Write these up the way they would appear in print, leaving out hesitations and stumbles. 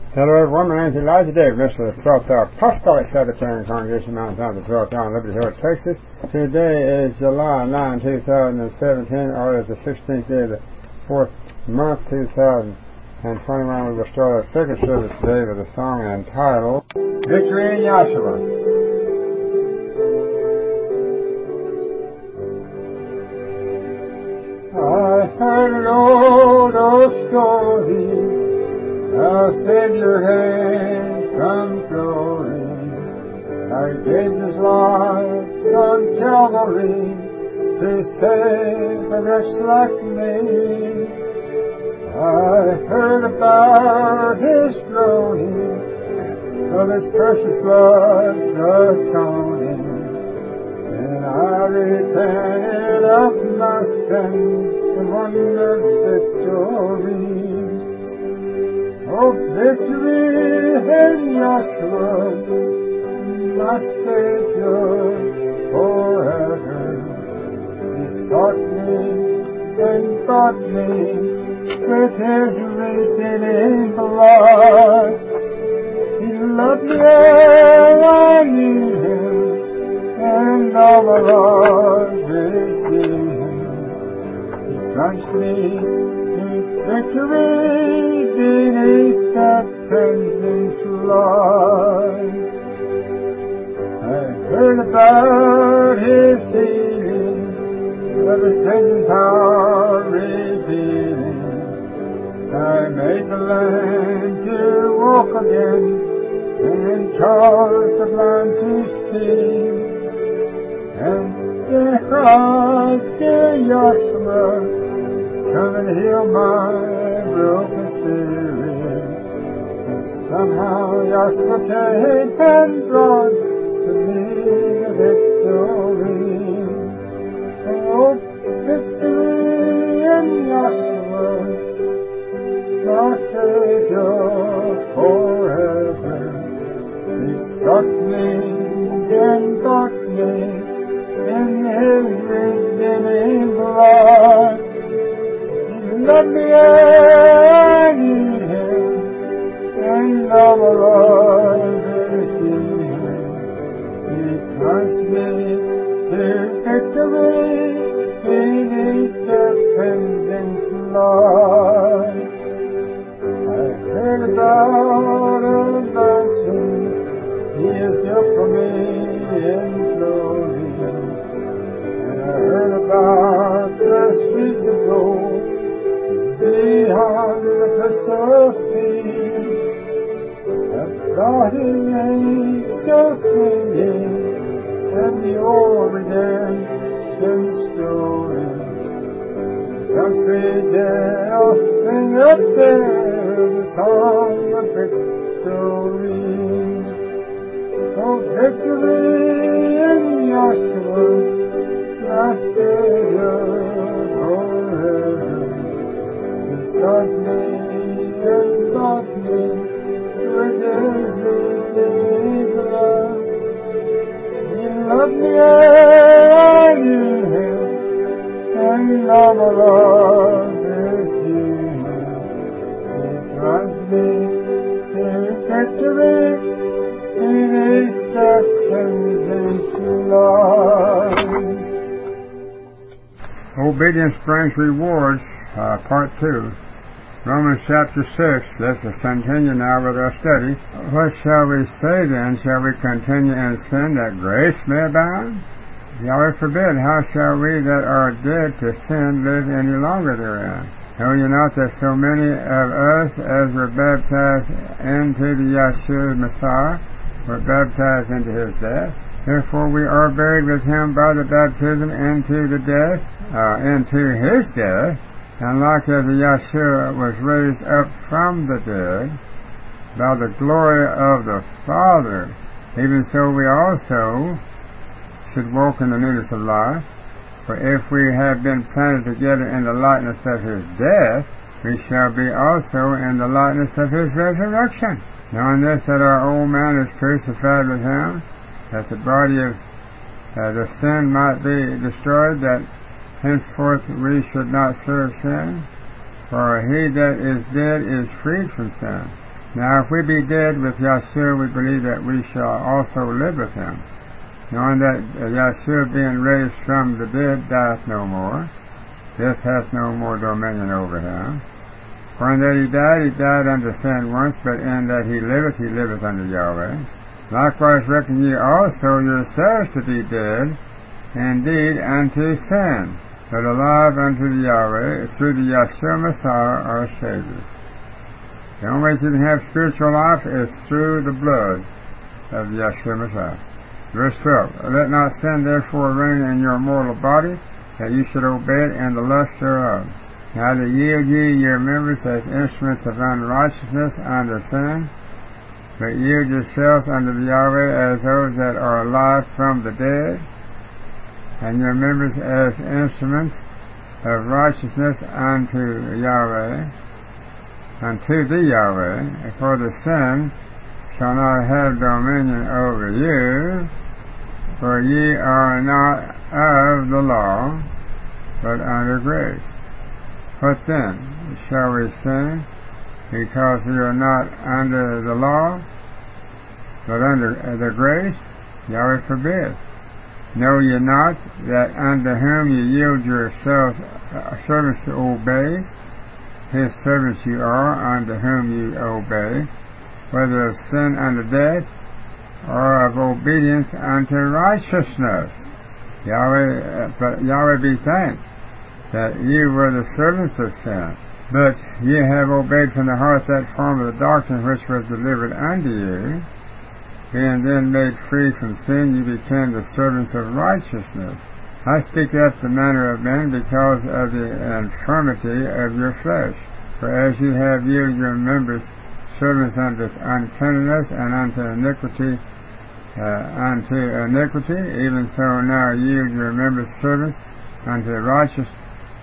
Hello everyone, my name is Elijah Davis of the 12th Hour Apostolic Sabbatarian Congregation, Mount Zion, the 12th Hour in Liberty Hill, Texas. Today is July 9, 2017, or is the 16th day of the 4th month, 2021. We will start our second service today with a song entitled Victory in Yahshua. I heard an old story, our Savior had from glory. I gave His life on Calvary to save a wretch like me. I heard about His groaning, of His precious blood's atoning, and I repented of my sins and won the victory. Oh, victory in Yahshua, my Savior forever. He sought me and bought me with His redeeming blood. He loved me and I knew Him, and all my Lord redeemed Him. He plunged me victory beneath that crimson flood. I heard about His healing, of His cleansing power revealing. I made the land to walk again, and caused the blind to see. And they cried, "Dear Yahshua, come and heal my broken spirit." And somehow Yahshua came and brought to me the victory. Oh, victory in Yahshua, my Savior forever. He sought me and bought me in His redeeming blood. Let me I need Him, and all the Lord redeemed Him. He plunged me to victory beneath the crimson flood. I heard about a mansion He has built for me in glory, and I heard about the streets of gold beyond the crystal sea. About His angels singing, and the old redemption story. Some sweet day I'll sing up there the song of victory. Oh, victory in Yahshua, my Savior forever. He sought me and bought me with His redeeming blood. He loved me and I knew Him, and all my Lord redeemed Him. He plunged me to victory beneath the crimson flood. Obedience brings rewards, part 2. Romans chapter 6. Let's continue now with our study. What shall we say then? Shall we continue in sin that grace may abound? Yahweh forbid. How shall we that are dead to sin live any longer therein? Know ye not that so many of us as were baptized into the Yahshua Messiah were baptized into His death? Therefore we are buried with Him by the baptism into His death, and like as the Yahshua was raised up from the dead by the glory of the Father, even so we also should walk in the newness of life. For if we have been planted together in the likeness of His death, we shall be also in the likeness of His resurrection. Knowing this, that our old man is crucified with Him, that the body of the sin might be destroyed, that henceforth we should not serve sin. For he that is dead is freed from sin. Now if we be dead with Yeshua, we believe that we shall also live with him, knowing that Yeshua being raised from the dead dieth no more, death hath no more dominion over him. For in that he died unto sin once, but in that he liveth unto Yahweh. Likewise reckon ye also yourselves to be dead, indeed unto sin, but alive unto the Yahweh, through the Yeshua Messiah our Savior. The only way you can have spiritual life is through the blood of Yeshua Messiah. Verse 12, let not sin therefore reign in your mortal body, that you should obey it in the lust thereof. Neither yield ye your members as instruments of unrighteousness unto sin, but yield yourselves unto the Yahweh as those that are alive from the dead, and your members as instruments of righteousness unto Yahweh, for the sin shall not have dominion over you, for ye are not of the law, but under grace. What then? Shall we sin because we are not under the law, but under the grace? Yahweh forbid. Know ye not that unto whom ye yield yourselves servants to obey, his servants you are, unto whom you obey, whether of sin unto death, or of obedience unto righteousness? Yahweh be thanked that ye were the servants of sin, but ye have obeyed from the heart that form of the doctrine which was delivered unto you. Being then made free from sin, ye became the servants of righteousness. I speak after the manner of men because of the infirmity of your flesh. For as you have yielded your members servants unto uncleanness and unto iniquity, even so now yield your members servants unto righteousness,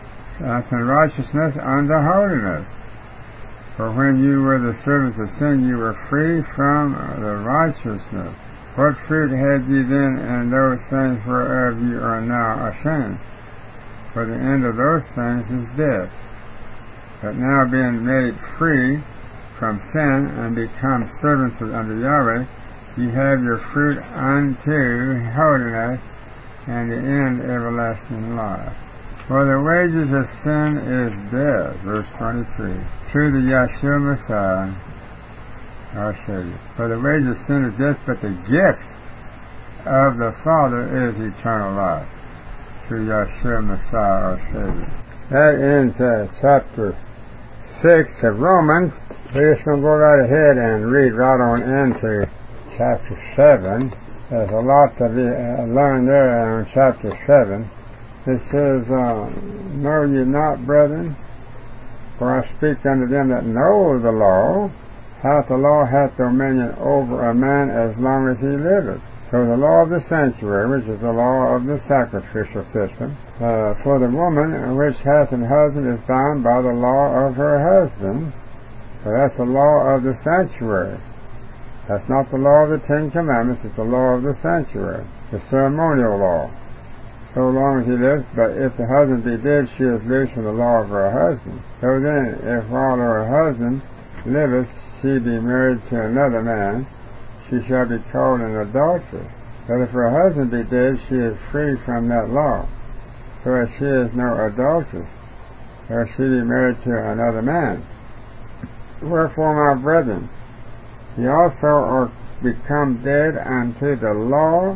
unto holiness. For when you were the servants of sin, you were free from the righteousness. What fruit had ye then in those things whereof you are now ashamed? For the end of those things is death. But now being made free from sin and become servants unto Yahweh, ye have your fruit unto holiness, and the end everlasting life. For the wages of sin is death, verse 23, through the Yeshua Messiah, our Savior. For the wages of sin is death, but the gift of the Father is eternal life, through Yeshua Messiah, our Savior. That ends chapter 6 of Romans. We're just going to go right ahead and read right on into chapter 7. There's a lot to be learned there in chapter 7. It says, know ye not, brethren, for I speak unto them that know the law, how the law hath dominion over a man as long as he liveth. So the law of the sanctuary, which is the law of the sacrificial system, for the woman which hath an husband is bound by the law of her husband. So that's the law of the sanctuary. That's not the law of the Ten Commandments, it's the law of the sanctuary, the ceremonial law. So long as he lives, but if the husband be dead, she is loose from the law of her husband. So then, if while her husband liveth, she be married to another man, she shall be called an adulteress. But if her husband be dead, she is free from that law. So as she is no adulteress, though she be married to another man. Wherefore, my brethren, ye also are become dead unto the law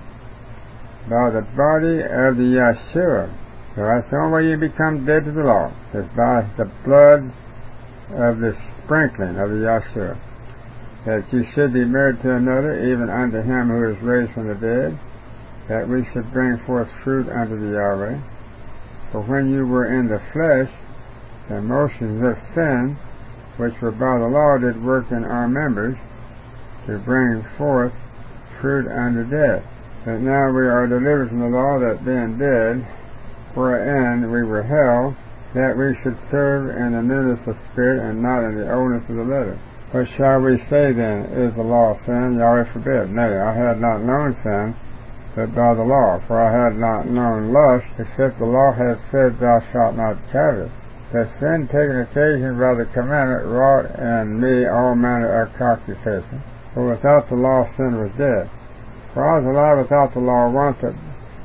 by the body of the Yeshua. So that's the only way you become dead to the law, is by the blood of the sprinkling of the Yeshua. That you should be married to another, even unto him who is raised from the dead, that we should bring forth fruit unto the Yahweh. For when you were in the flesh, the motions of sin, which were by the law, did work in our members, to bring forth fruit unto death. But now we are delivered from the law, that being dead, wherein we were held, that we should serve in the newness of spirit, and not in the oldness of the letter. What shall we say then? Is the law sin? Yahweh forbid. Nay, I had not known sin, but by the law. For I had not known lust, except the law had said, Thou shalt not covet. that sin taking occasion by the commandment wrought in me all manner of concupiscence. For without the law sin was dead. For I was alive without the law once, but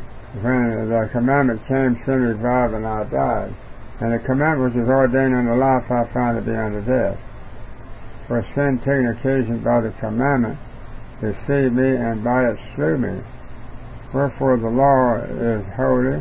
when the commandment came, sin revived, and I died. And the commandment which is ordained unto life I found to be unto death. For sin taking occasion by the commandment deceived me, and by it slew me. Wherefore the law is holy,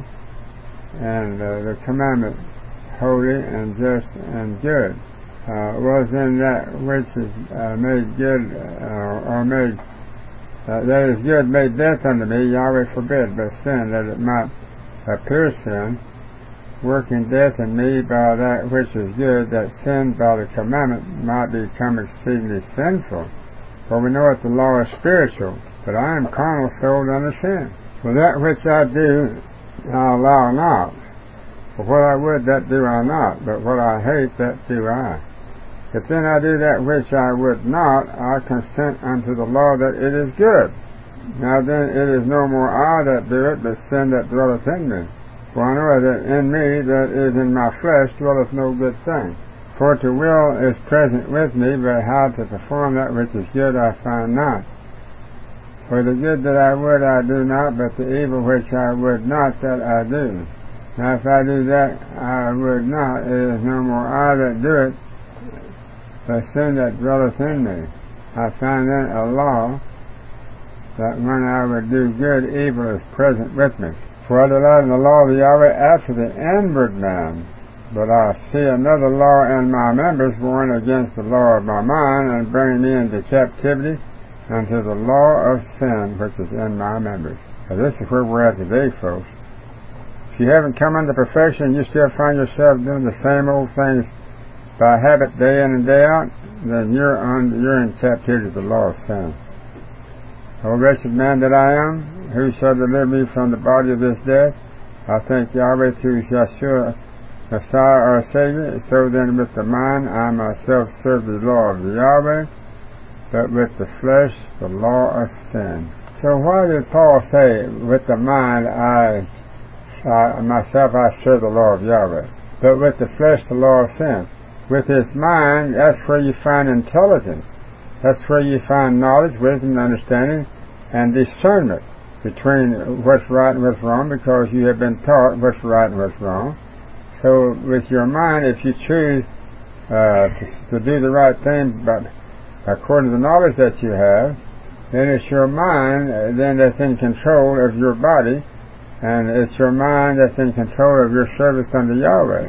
and the commandment holy and just and good. Was in that which is made good, or made that is good, made death unto me, Yahweh forbid, but sin, that it might appear sin, working death in me by that which is good, that sin by the commandment might become exceedingly sinful. For we know that the law is spiritual, but I am carnal, sold under sin. For that which I do, I allow not. For what I would, that do I not, but what I hate, that do I. If then I do that which I would not, I consent unto the law that it is good. Now then it is no more I that do it, but sin that dwelleth in me. For I know that in me, that is in my flesh, dwelleth no good thing. For to will is present with me, but how to perform that which is good I find not. For the good that I would I do not, but the evil which I would not, that I do. Now if I do that I would not, it is no more I that do it, but sin that dwelleth in me. I find then a law, that when I would do good, evil is present with me. For I delight in the law of the Yahweh after the inward man. But I see another law in my members, warring against the law of my mind, and bringing me into captivity unto the law of sin which is in my members. Now this is where we're at today, folks. If you haven't come unto perfection, you still find yourself doing the same old things by habit day in and day out, then you're in captivity to the law of sin. O wretched man that I am, who shall deliver me from the body of this death? I thank Yahweh through Yeshua, Messiah our Savior. So then with the mind I myself serve the law of the Yahweh, but with the flesh the law of sin. So why did Paul say, with the mind I myself serve the law of Yahweh, but with the flesh the law of sin? With his mind, that's where you find intelligence. That's where you find knowledge, wisdom, understanding, and discernment between what's right and what's wrong, because you have been taught what's right and what's wrong. So with your mind, if you choose to do the right thing, but according to the knowledge that you have, then it's your mind then that's in control of your body, and it's your mind that's in control of your service unto Yahweh.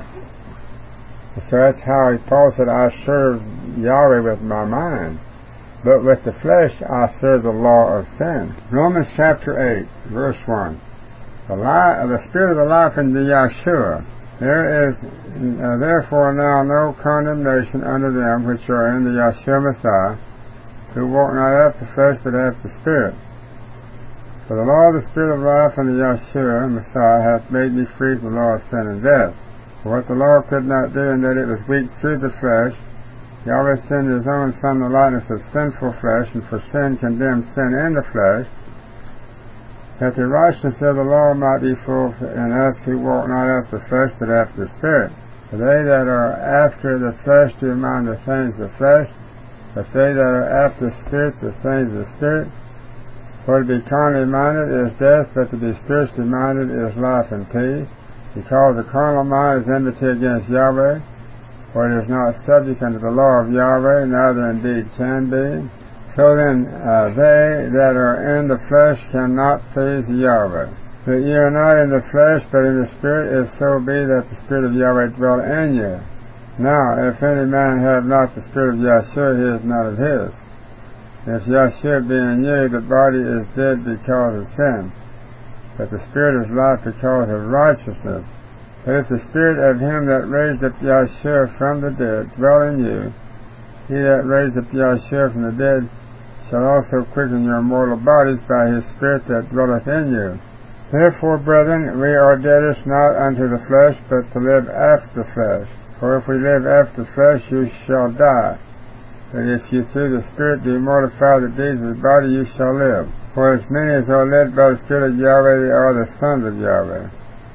So that's how Paul said, I serve Yahweh with my mind, but with the flesh I serve the law of sin. Romans chapter 8, verse 1. The Spirit of the life in the Yeshua. There is therefore now no condemnation unto them which are in the Yeshua Messiah, who walk not after the flesh, but after the Spirit. For the law of the Spirit of life in the Yeshua Messiah hath made me free from the law of sin and death. For what the law could not do, in that it was weak through the flesh, Yahweh sent his own Son in the likeness of sinful flesh, and for sin condemned sin in the flesh, that the righteousness of the law might be fulfilled in us who walk not after the flesh, but after the Spirit. For they that are after the flesh do mind the things of the flesh, but they that are after the Spirit, the things of the Spirit. For to be carnally minded is death, but to be spiritually minded is life and peace. Because the carnal mind is enmity against Yahweh, for it is not subject unto the law of Yahweh, neither indeed can be. So then they that are in the flesh cannot please Yahweh. That ye are not in the flesh, but in the Spirit, if so be that the Spirit of Yahweh dwell in you. Now, if any man have not the Spirit of Yeshua, he is not of his. If Yeshua be in you, the body is dead because of sin, but the Spirit is life because of righteousness. But if the Spirit of him that raised up Yeshua from the dead dwell in you, he that raised up Yeshua from the dead shall also quicken your mortal bodies by his Spirit that dwelleth in you. Therefore, brethren, we are debtors not unto the flesh, but to live after the flesh. For if we live after the flesh, you shall die. But if you through the Spirit do mortify the deeds of the body, you shall live. For as many as are led by the Spirit of Yahweh, they are the sons of Yahweh.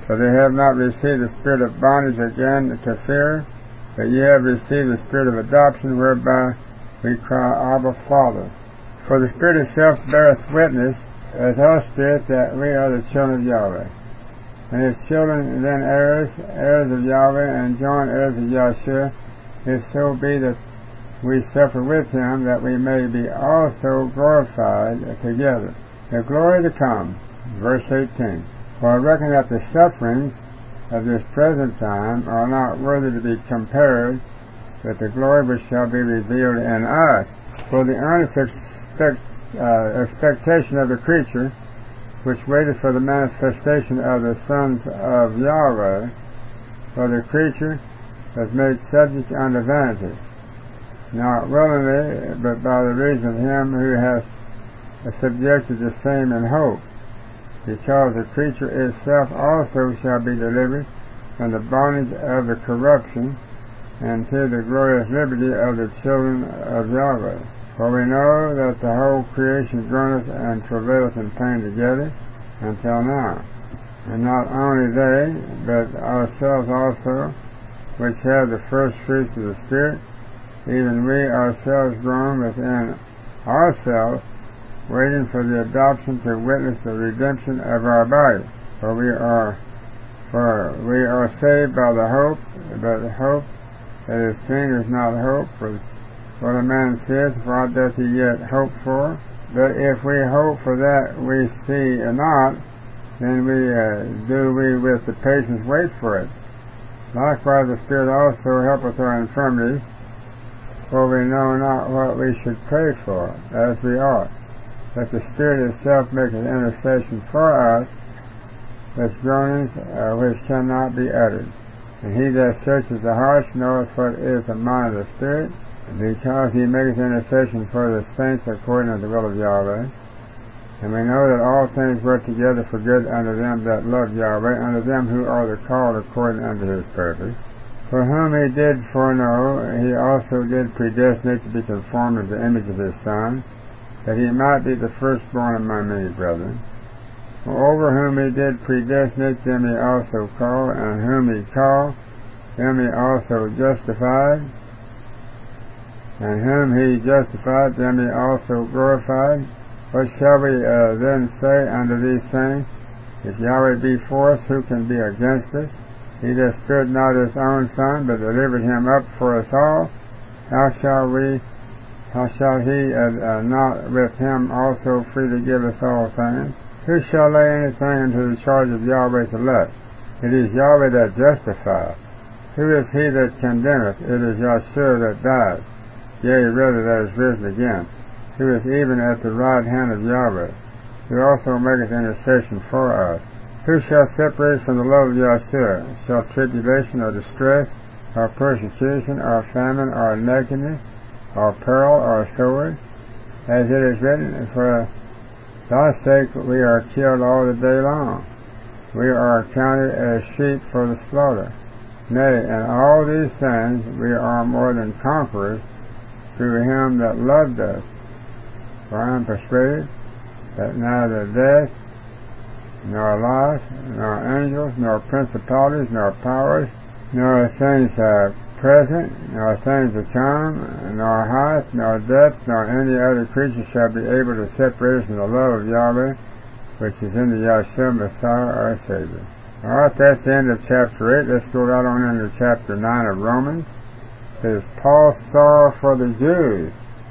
For they have not received the spirit of bondage again to fear, but ye have received the spirit of adoption, whereby we cry, Abba, Father. For the Spirit itself beareth witness with our spirit that we are the children of Yahweh. And his children then heirs of Yahweh, and joint heirs of Yahshua, if so be that we suffer with him, that we may be also glorified together. The glory to come, verse 18. For I reckon that the sufferings of this present time are not worthy to be compared with the glory which shall be revealed in us. For the earnest expectation of the creature, which waited for the manifestation of the sons of Yahweh, for the creature was made subject unto vanity, not willingly, but by the reason of him who hath subjected the same in hope, because the creature itself also shall be delivered from the bondage of the corruption into the glorious liberty of the children of Yahweh. For we know that the whole creation groaneth and travaileth in pain together until now. And not only they, but ourselves also, which have the first fruits of the Spirit, even we ourselves groan within ourselves, waiting for the adoption to witness the redemption of our body. For we are saved by the hope, but the hope that is seen is not hope. For what a man says, what doth he yet hope for? But if we hope for that we see not, then we with the patience wait for it. Likewise the Spirit also helpeth our infirmities, for we know not what we should pray for, as we ought. But the Spirit itself maketh intercession for us with groanings which cannot be uttered. And he that searches the hearts knoweth what is the mind of the Spirit, because he maketh intercession for the saints according to the will of Yahweh. And we know that all things work together for good unto them that love Yahweh, unto them who are the called according unto his purpose. For whom he did foreknow, he also did predestinate to be conformed to the image of his Son, that he might be the firstborn among many brethren. Moreover, whom he did predestinate, them he also called, and whom he called, them he also justified, and whom he justified, them he also glorified. What shall we then say unto these things? If Yahweh be for us, who can be against us? He that spared not his own Son, but delivered him up for us all, how shall he not with him also freely give us all things? Who shall lay anything into the charge of Yahweh's elect? It is Yahweh that justifieth. Who is he that condemneth? It is Yahshua that died, yea, rather that is risen again, who is even at the right hand of Yahweh, who also maketh intercession for us. Who shall separate from the love of Yahshua? Shall tribulation or distress, or persecution, or famine, or nakedness, or peril, or sword? As it is written, for thy sake we are killed all the day long. We are accounted as sheep for the slaughter. Nay, in all these things we are more than conquerors through him that loved us. For I am persuaded that neither death, nor life, nor angels, nor principalities, nor powers, nor things present, nor things to come, nor height, nor depth, nor any other creature shall be able to separate us from the love of Yahweh, which is in the Yahshua Messiah our Savior. Alright, that's the end of chapter 8. Let's go right on into chapter 9 of Romans. It is Paul's sorrow for the Jews.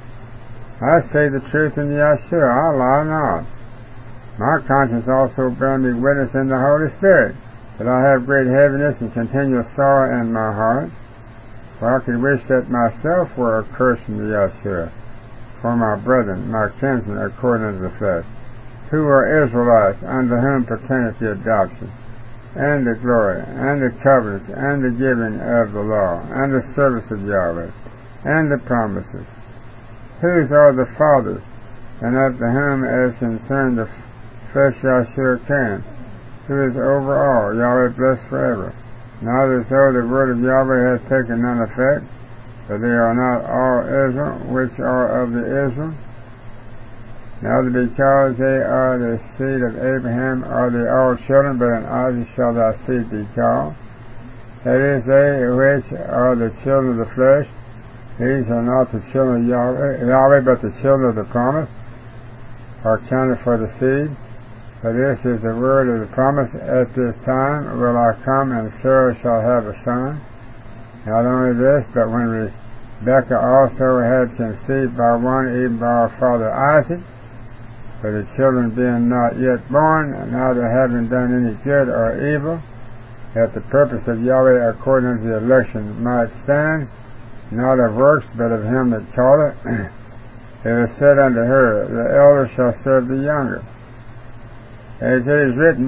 I say the truth in the Yahshua, I lie not. My conscience also bear me witness in the Holy Spirit, that I have great heaviness and continual sorrow in my heart. For I could wish that myself were accursed from the Yahshua, for my brethren, my kinsmen, according to the flesh, who are Israelites, unto whom pertaineth the adoption, and the glory, and the covenants, and the giving of the law, and the service of Yahweh, and the promises, whose are the fathers, and unto whom as concerned the flesh Yahshua came, who is over all, Yahweh blessed forever. Not as though the word of Yahweh hath taken none effect, for they are not all Israel, which are of the Israel, neither because they are the seed of Abraham are they all children, but in Isaac shall thy seed be called. That is, they which are the children of the flesh, these are not the children of Yahweh, but the children of the promise, are counted for the seed. For this is the word of the promise, at this time will I come, and Sarah shall have a son. Not only this, but when Rebekah also had conceived by one, even by our father Isaac, for the children being not yet born, and neither having done any good or evil, that the purpose of Yahweh according to the election might stand, not of works, but of him that called it. It was said unto her, the elder shall serve the younger. As it is written,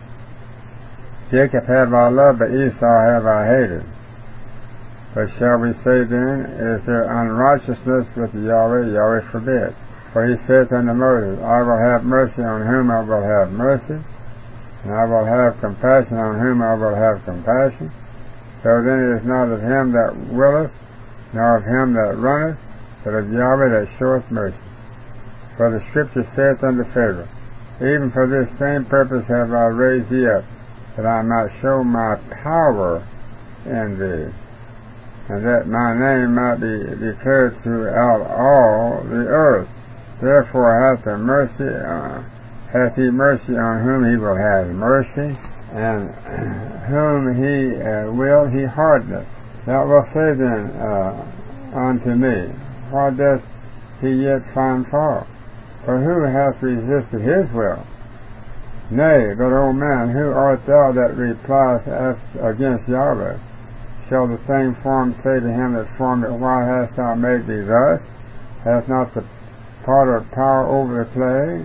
Jacob have I loved, but Esau have I hated. But shall we say then, is there unrighteousness with Yahweh? Yahweh forbid. For he saith unto Moses, I will have mercy on whom I will have mercy, and I will have compassion on whom I will have compassion. So then it is not of him that willeth, nor of him that runneth, but of Yahweh that showeth mercy. For the Scripture saith unto Pharaoh, even for this same purpose have I raised thee up, that I might show my power in thee, and that my name might be declared throughout all the earth. Therefore hath he mercy on whom he will have mercy, and whom he will he hardeneth. Thou wilt say then unto me, why doth he yet find fault? For who hath resisted his will? Nay, but, O man, who art thou that repliest against Yahweh? Shall the thing formed say to him that formed it, why hast thou made thee thus? Hath not the potter power over the clay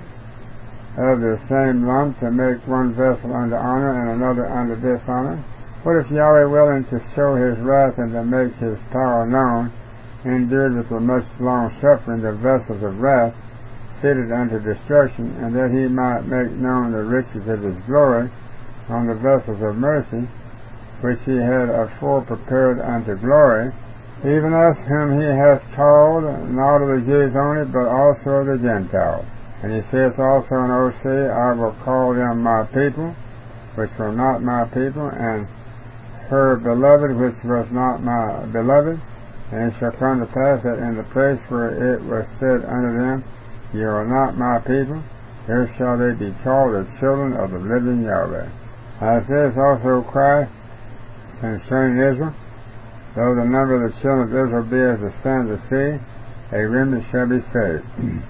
of the same lump to make one vessel unto honor and another unto dishonor? What if Yahweh, willing to show his wrath and to make his power known, endured with much long suffering the vessels of wrath fitted unto destruction, and that he might make known the riches of his glory on the vessels of mercy, which he had afore prepared unto glory, even us whom he hath called, not of the Jews only, but also of the Gentiles. And he saith also in Hosea, I will call them my people, which were not my people, and her beloved, which was not my beloved. And it shall come to pass that in the place where it was said unto them, Ye are not my people, here shall they be called the children of the living Yahweh. Isaiah also cried concerning Israel, though the number of the children of Israel be as the sand of the sea, a remnant shall be saved.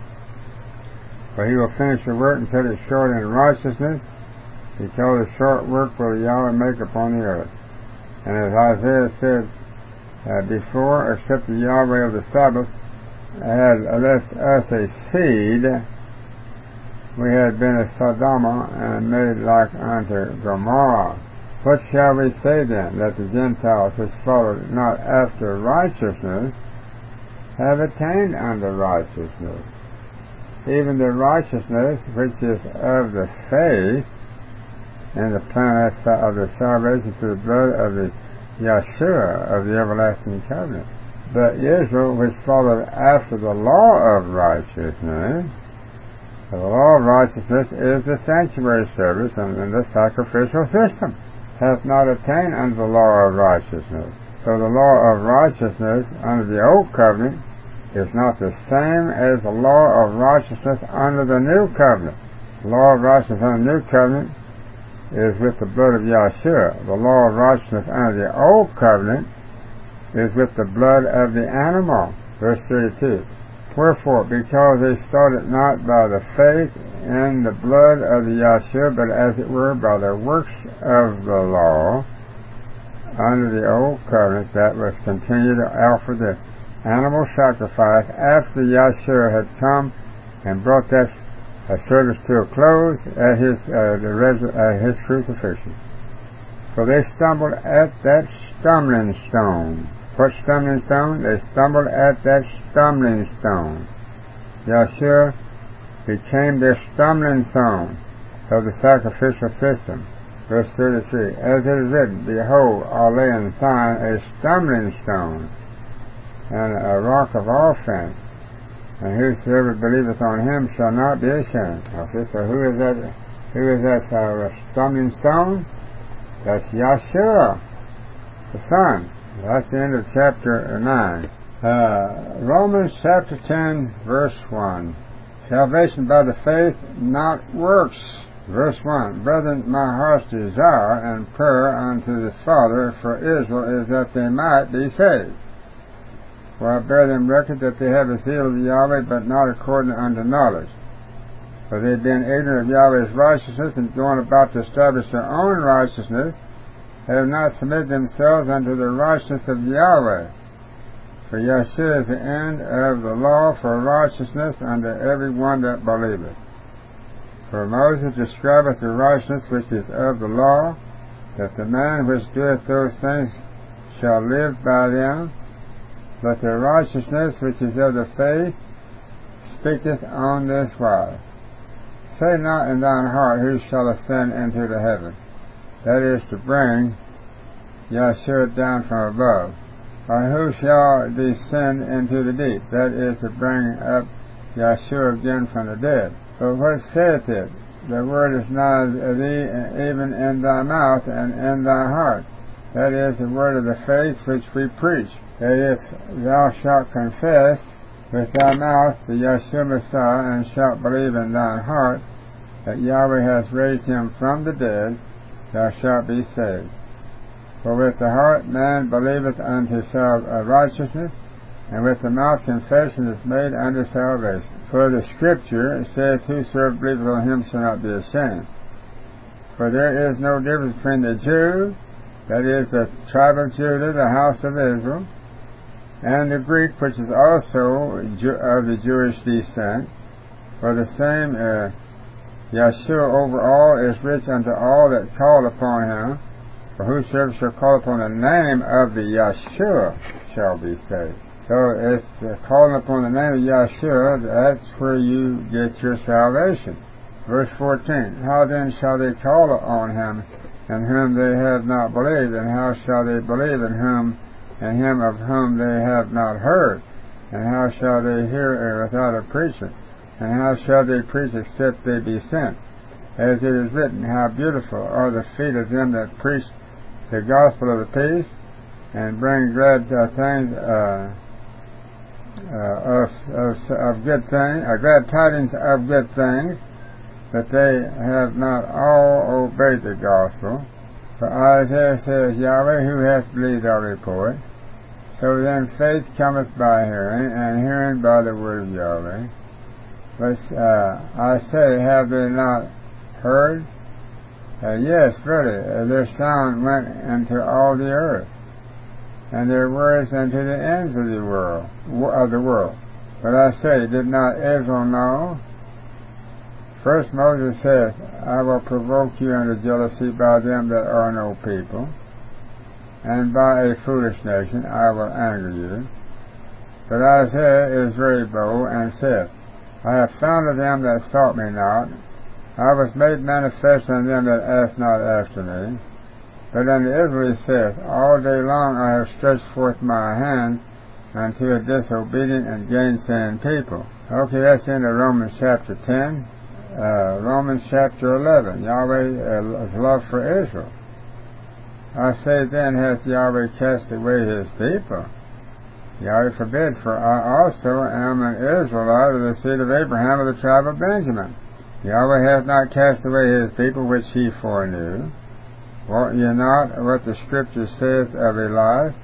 For he will finish the work and cut it short in righteousness, because the short work will Yahweh make upon the earth. And as Isaiah said before, except the Yahweh of the Sabbath had left us a seed, we had been as Sodoma and made like unto Gomorrah. What shall we say then? That the Gentiles which followed not after righteousness have attained unto righteousness, even the righteousness which is of the faith in the plan of the salvation through the blood of the Yeshua of the everlasting covenant. But Israel, which followed after the law of righteousness, the law of righteousness is the sanctuary service and the sacrificial system, hath not attained unto the law of righteousness. So the law of righteousness under the old covenant is not the same as the law of righteousness under the new covenant. The law of righteousness under the new covenant is with the blood of Yeshua. The law of righteousness under the old covenant is with the blood of the animal. Verse 32. Wherefore, because they started not by the faith in the blood of the Yeshua, but as it were by the works of the law under the old covenant, that was continued to offer the animal sacrifice after Yeshua had come and brought that service to a close at his crucifixion. So they stumbled at that stumbling stone. What stumbling stone? They stumbled at that stumbling stone. Yeshua became their stumbling stone of the sacrificial system. Verse 33. As it is written, Behold, I lay in Zion a stumbling stone and a rock of offense, And whosoever believeth on him shall not be ashamed. Okay, so who is that? Who is that stumbling stone? That's Yeshua, the Son. That's the end of chapter 9. Romans chapter 10, verse 1. Salvation by the faith, not works. Verse 1. Brethren, my heart's desire and prayer unto the Father for Israel is that they might be saved. For I bear them record that they have a zeal of Yahweh, but not according unto knowledge. For they being ignorant of Yahweh's righteousness, and going about to establish their own righteousness, have not submitted themselves unto the righteousness of Yahweh. For Yeshua is the end of the law for righteousness unto every one that believeth. For Moses describeth the righteousness which is of the law, that the man which doeth those things shall live by them. But the righteousness which is of the faith speaketh on this wise. Say not in thine heart, who shall ascend into the heaven? That is to bring Yeshua down from above. Or who shall descend into the deep? That is to bring up Yeshua again from the dead. But what saith it? The word is nigh thee, even in thy mouth and in thy heart. That is the word of the faith which we preach. That if thou shalt confess with thy mouth the Yeshua Messiah, and shalt believe in thine heart that Yahweh hath raised him from the dead, thou shalt be saved. For with the heart man believeth unto righteousness, and with the mouth confession is made unto salvation. For the Scripture saith, whosoever believeth on him shall not be ashamed. For there is no difference between the Jew, that is the tribe of Judah, the house of Israel, and the Greek, which is also of the Jewish descent. For the same Yeshua over all is rich unto all that call upon him. For whosoever shall call upon the name of the Yeshua shall be saved. So it's calling upon the name of Yeshua, that's where you get your salvation. Verse 14. How then shall they call on him in whom they have not believed? And how shall they believe in him of whom they have not heard? And how shall they hear without a preacher? And how shall they preach except they be sent? As it is written, how beautiful are the feet of them that preach the gospel of the peace, and bring glad tidings of good things, but they have not all obeyed the gospel. For Isaiah says, Yahweh, who hath believed our report? So then faith cometh by hearing, and hearing by the word of Yahweh. But I say, have they not heard? Yes, verily, their sound went into all the earth, and their words unto the ends of the world. But I say, did not Israel know? First Moses said, I will provoke you unto jealousy by them that are no people, and by a foolish nation I will anger you. But Isaiah is very bold, and said, I have found of them that sought me not. I was made manifest unto them that asked not after me. But unto Israel he saith, all day long I have stretched forth my hands unto a disobedient and gainsaying people. Okay, that's in Romans chapter 10. Romans chapter 11, Yahweh's love for Israel. I say then, hath Yahweh cast away his people? Yahweh forbid, for I also am an Israelite of the seed of Abraham of the tribe of Benjamin. Yahweh hath not cast away his people which he foreknew. Wot ye not what the Scripture saith of Elias,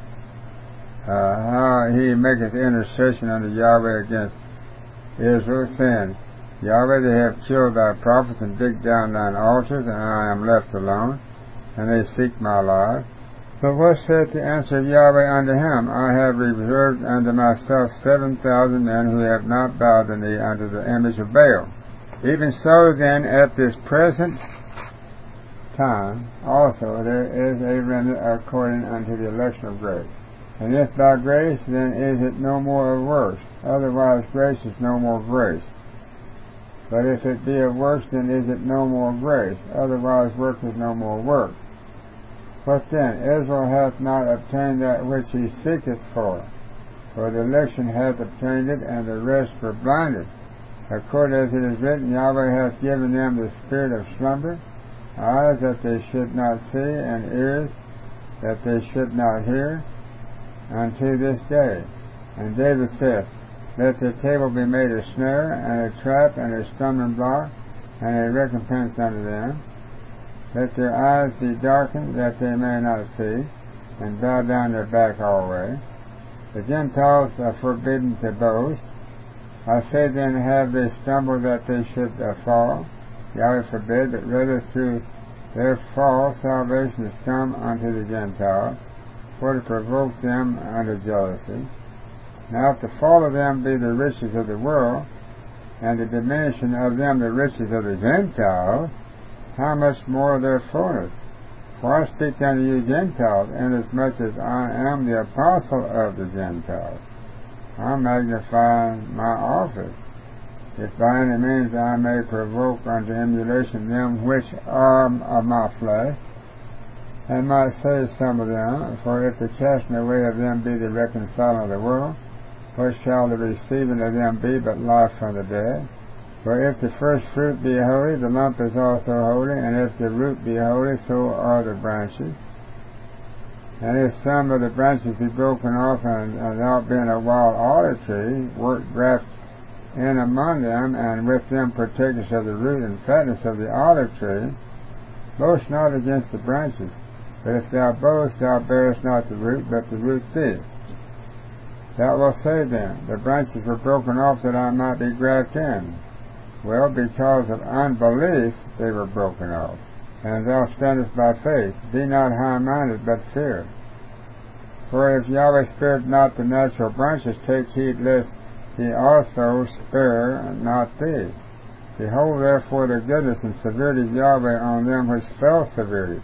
how he maketh intercession unto Yahweh against Israel, saying, Yahweh, they have killed thy prophets and digged down thine altars, and I am left alone, and they seek my life. But what saith the answer of Yahweh unto him? I have reserved unto myself 7,000 men who have not bowed the knee unto the image of Baal. Even so then, at this present time also there is a remnant according unto the election of grace. And if by grace, then is it no more of works. Otherwise grace is no more grace. But if it be of works, then is it no more grace. Otherwise work is no more work. What then? Israel hath not obtained that which he seeketh for. For the election hath obtained it, and the rest were blinded. According as it is written, Yahweh hath given them the spirit of slumber, eyes that they should not see, and ears that they should not hear, unto this day. And David saith, Let their table be made a snare, and a trap, and a stumbling block, and a recompense unto them. Let their eyes be darkened, that they may not see, and bow down their back alway. The Gentiles are forbidden to boast. I say then, have they stumbled that they should fall? Yahweh forbid, but rather through their fall salvation is come unto the Gentiles, for to provoke them unto jealousy. Now if the fall of them be the riches of the world, and the diminishing of them the riches of the Gentiles, how much more their fullness? For I speak unto you Gentiles, inasmuch as I am the apostle of the Gentiles. I magnify my office, if by any means I may provoke unto emulation them which are of my flesh, and might save some of them. For if the casting away of them be the reconciling of the world, what shall the receiving of them be but life from the dead? For if the first fruit be holy, the lump is also holy, and if the root be holy, so are the branches. And if some of the branches be broken off, and without being a wild olive tree, work graft in among them, and with them partakers of the root and fatness of the olive tree, boast not against the branches. But if thou boast, thou bearest not the root, but the root thee. Thou wilt say then, the branches were broken off that I might be grafted in. Well, because of unbelief they were broken off. And thou standest by faith. Be not high-minded, but fear. For if Yahweh spared not the natural branches, take heed lest he also spare not thee. Behold therefore the goodness and severity of Yahweh on them which fell severely,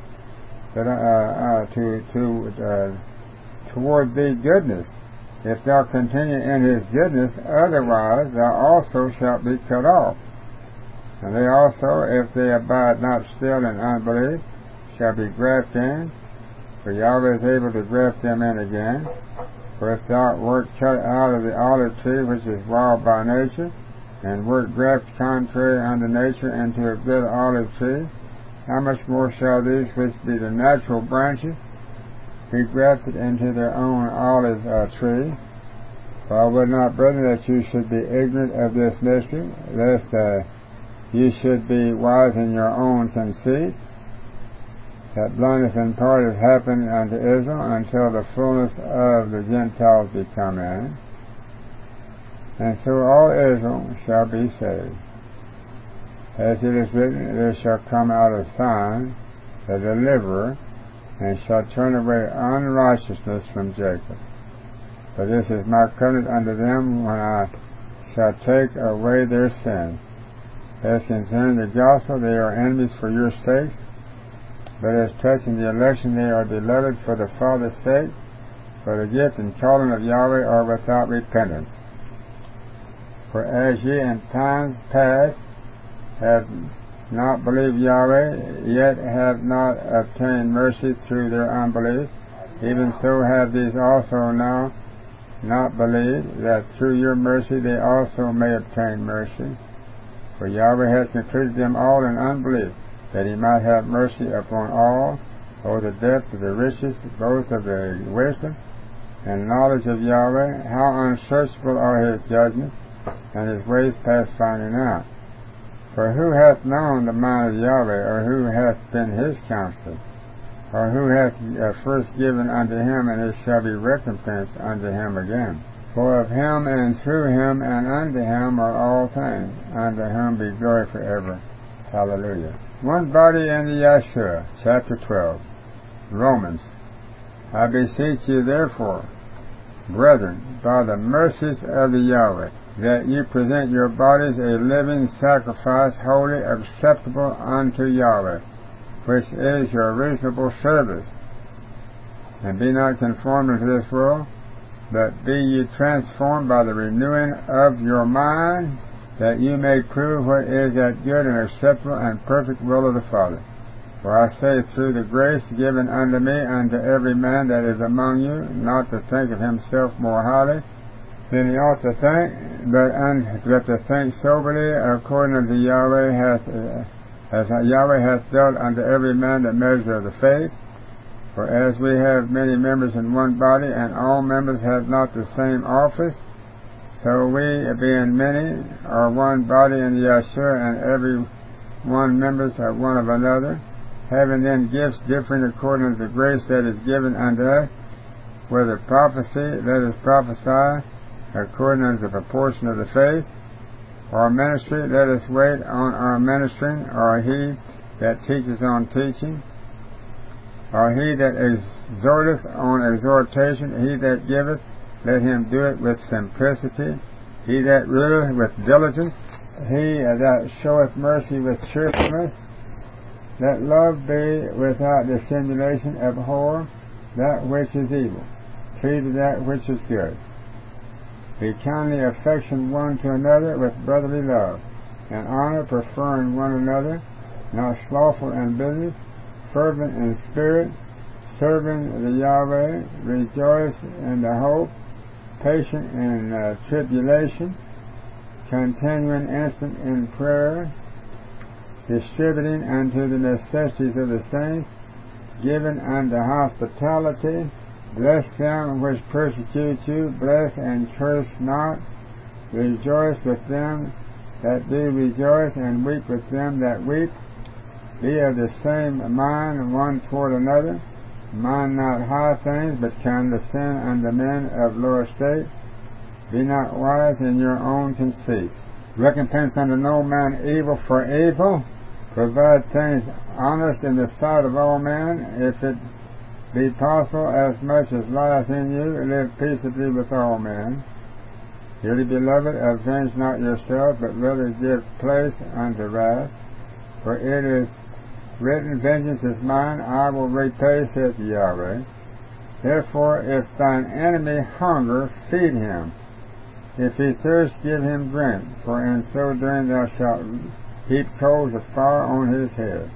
toward thee goodness, if thou continue in his goodness, otherwise thou also shalt be cut off. And they also, if they abide not still in unbelief, shall be grafted in, for Yahweh is able to graft them in again. For if thou wert cut out of the olive tree which is wild by nature, and wert grafted contrary unto nature into a good olive tree, how much more shall these which be the natural branches be grafted into their own olive tree? For I would not, brethren, that you should be ignorant of this mystery, lest you should be wise in your own conceit, that blindness in part has happened unto Israel until the fullness of the Gentiles be come in. And so all Israel shall be saved. As it is written, there shall come out of Zion the deliverer, and shall turn away unrighteousness from Jacob. For this is my covenant unto them, when I shall take away their sins. As concerning the gospel, they are enemies for your sakes, but as touching the election, they are beloved for the Father's sake, for the gift and calling of Yahweh are without repentance. For as ye in times past have not believed Yahweh, yet have not obtained mercy through their unbelief, even so have these also now not believed, that through your mercy they also may obtain mercy. For Yahweh has concluded them all in unbelief, that he might have mercy upon all, or the depth of the riches, both of the wisdom and knowledge of Yahweh, how unsearchable are his judgments, and his ways past finding out. For who hath known the mind of Yahweh, or who hath been his counselor? Or who hath first given unto him, and it shall be recompensed unto him again? For of him, and through him, and unto him are all things, unto whom be glory forever. Hallelujah. One body in the Yeshua, chapter 12. Romans. I beseech you therefore, brethren, by the mercies of the Yahweh, that ye present your bodies a living sacrifice, holy, acceptable unto Yahweh, which is your reasonable service. And be not conformed unto this world, but be ye transformed by the renewing of your mind, that you may prove what is that good and acceptable and perfect will of the Father. For I say, through the grace given unto me, unto every man that is among you, not to think of himself more highly then he ought to think, but to think soberly, according to Yahweh as Yahweh hath dealt unto every man the measure of the faith. For as we have many members in one body, and all members have not the same office, so we, being many, are one body in Yeshua, and every one members of one of another, having then gifts differing according to the grace that is given unto us. Whether prophecy, let us prophesy according to the proportion of the faith. Or ministry, let us wait on our ministering. Or he that teacheth on teaching. Or he that exhorteth on exhortation. He that giveth, let him do it with simplicity. He that ruleth with diligence. He that showeth mercy with cheerfulness. Let love be without dissimulation. Abhor that which is evil. Cleave to that which is good. Be kindly affectioned one to another with brotherly love, and honor, preferring one another, not slothful in business, fervent in spirit, serving the Yahweh, rejoice in the hope, patient in tribulation, continuing instant in prayer, distributing unto the necessities of the saints, giving unto hospitality. Bless them which persecute you, bless and curse not. Rejoice with them that do rejoice, and weep with them that weep. Be of the same mind one toward another. Mind not high things, but condescend unto men of low estate. Be not wise in your own conceits. Recompense unto no man evil for evil. Provide things honest in the sight of all men. If it be possible, as much as lieth in you, live peaceably with all men. Dearly beloved, avenge not yourselves, but rather give place unto wrath. For it is written, Vengeance is mine, I will repay, saith Yahweh. Therefore, if thine enemy hunger, feed him. If he thirst, give him drink. For in so doing thou shalt heap coals of fire on his head.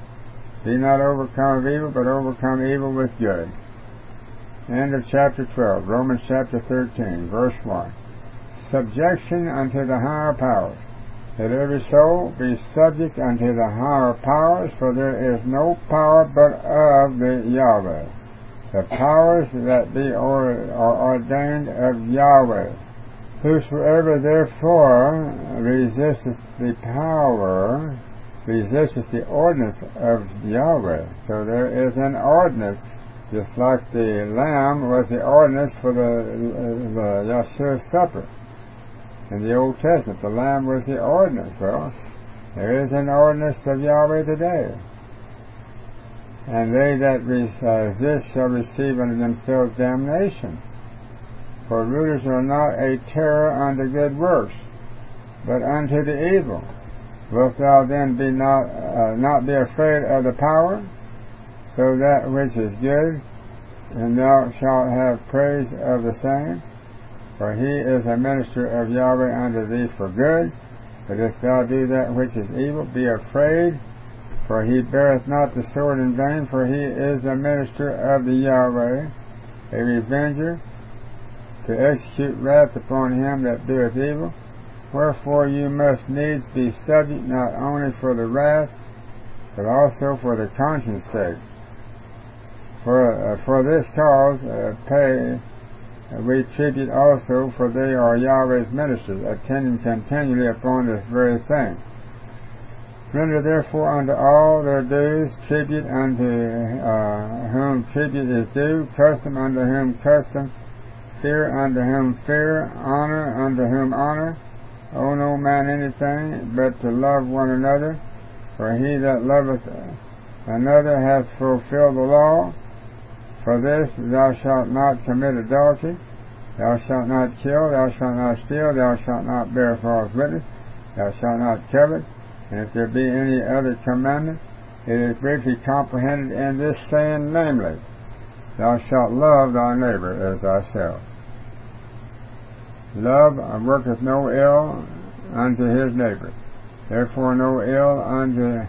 Be not overcome of evil, but overcome evil with good. End of chapter 12. Romans chapter 13, verse 1. Subjection unto the higher powers. Let every soul be subject unto the higher powers, for there is no power but of the Yahweh. The powers that be are ordained of Yahweh. Whosoever therefore resisteth the power, resisteth the ordinance of Yahweh. So there is an ordinance, just like the lamb was the ordinance for the Yahshua supper. In the Old Testament, the lamb was the ordinance. Well, there is an ordinance of Yahweh today. And they that resist shall receive unto themselves damnation. For rulers are not a terror unto good works, but unto the evil. Wilt thou then be not be afraid of the power? So that which is good, and thou shalt have praise of the same. For he is a minister of Yahweh unto thee for good. But if thou do that which is evil, be afraid, for he beareth not the sword in vain, for he is a minister of the Yahweh, a revenger, to execute wrath upon him that doeth evil. Wherefore you must needs be subject, not only for the wrath, but also for the conscience sake. For this cause pay we tribute also, for they are Yahweh's ministers, attending continually upon this very thing. Render therefore unto all their dues, tribute unto whom tribute is due, custom unto whom custom, fear unto whom fear, honor unto whom honor. Owe no man anything but to love one another, for he that loveth another hath fulfilled the law. For this, thou shalt not commit adultery, thou shalt not kill, thou shalt not steal, thou shalt not bear false witness, thou shalt not covet. And if there be any other commandment, it is briefly comprehended in this saying, namely, thou shalt love thy neighbor as thyself. Love worketh no ill unto his neighbor. Therefore no ill unto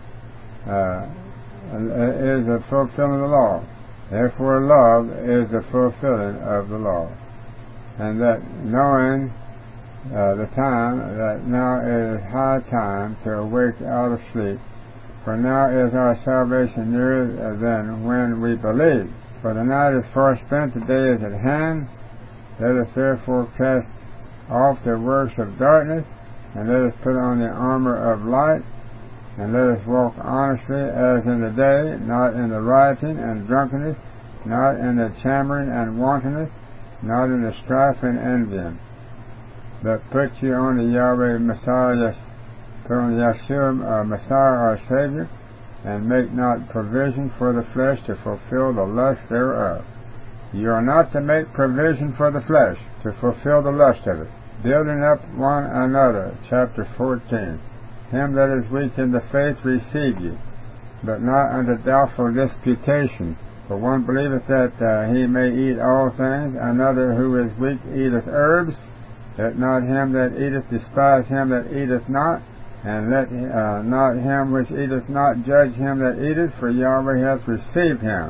is the fulfilling of the law. Therefore love is the fulfilling of the law. and that knowing the time, that now it is high time to awake out of sleep. For now is our salvation nearer than when we believed. For the night is far spent, the day is at hand. Let us therefore cast off the works of darkness, and let us put on the armor of light, and let us walk honestly as in the day, not in the rioting and drunkenness, not in the chammering and wantonness, not in the strife and envying. But put you on the Yahweh Messiah, put on Yeshua Messiah our Savior, and make not provision for the flesh to fulfill the lust thereof. You are not to make provision for the flesh to fulfill the lust of it. Building up one another, chapter 14. Him that is weak in the faith receive ye, but not unto doubtful disputations. For one believeth that he may eat all things, another who is weak eateth herbs. Let not him that eateth despise him that eateth not, and let not him which eateth not judge him that eateth, for Yahweh hath received him.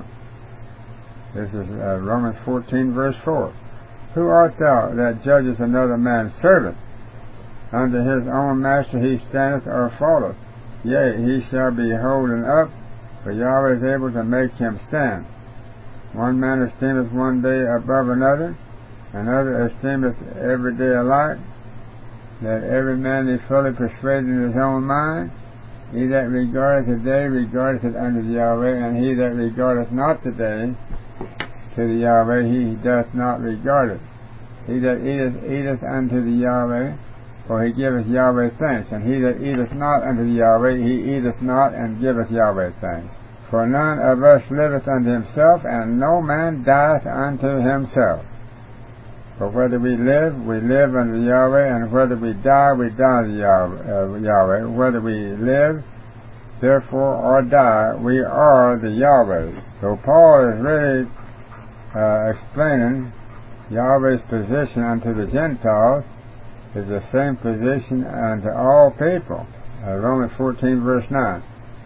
This is Romans 14, verse 4. Who art thou that judgest another man's servant? Unto his own master he standeth or falleth. Yea, he shall be holden up, for Yahweh is able to make him stand. One man esteemeth one day above another, another esteemeth every day alike. Let every man be fully persuaded in his own mind. He that regardeth the day regardeth it unto the Yahweh, and he that regardeth not the day to the Yahweh, he doth not regard it. He that eateth, eateth unto the Yahweh, for he giveth Yahweh thanks. And he that eateth not unto the Yahweh, he eateth not and giveth Yahweh thanks. For none of us liveth unto himself, and no man dieth unto himself. For whether we live unto Yahweh, and whether we die unto Yahweh. Whether we live, therefore, or die, we are the Yahweh's. So Paul is really explaining Yahweh's position unto the Gentiles is the same position unto all people. Romans 14, verse 9.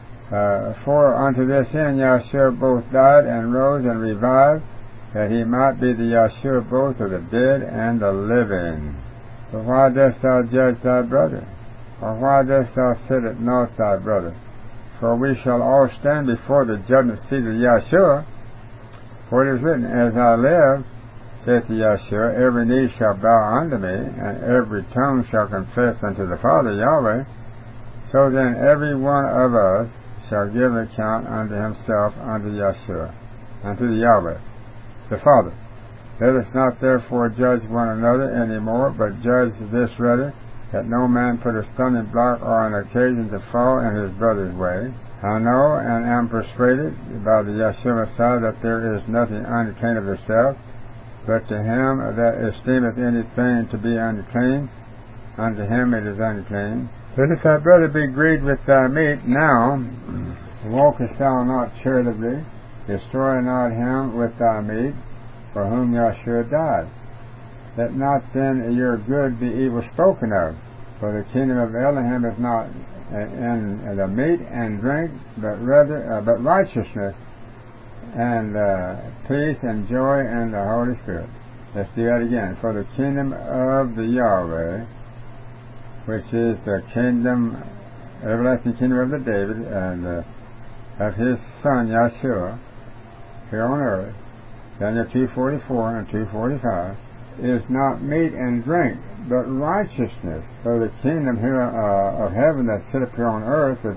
For unto this end Yahshua both died and rose and revived, that he might be the Yahshua both of the dead and the living. But why dost thou judge thy brother? Or why dost thou sit at naught thy brother? For we shall all stand before the judgment seat of Yahshua. For it is written, As I live, saith the Yahshua, every knee shall bow unto me, and every tongue shall confess unto the Father Yahweh. So then every one of us shall give account unto himself, unto Yahshua, unto the Yahweh, the Father. Let us not therefore judge one another any more, but judge this rather, that no man put a stumbling block or an occasion to fall in his brother's way. I know and am persuaded by the Yeshua Messiah that there is nothing unclean of itself, but to him that esteemeth anything to be unclean, unto him it is unclean. But if thy brother be grieved with thy meat, now walkest thou not charitably, destroy not him with thy meat, for whom Yahshua died. Let not then your good be evil spoken of, for the kingdom of Elohim is not in the meat and drink, but righteousness and peace and joy in the Holy Spirit. Let's do that again. For the kingdom of the Yahweh, which is the kingdom, everlasting kingdom of the David, and of his son Yahshua, here on earth, Daniel 2:44 and 2:45, is not meat and drink, but righteousness. So the kingdom here of heaven that sit up here on earth is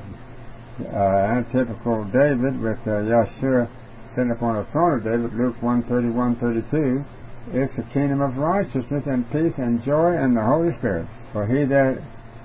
antitypical David, with Yahshua sitting upon the throne of David, Luke 1:31-32. It's the kingdom of righteousness and peace and joy in the Holy Spirit. For he that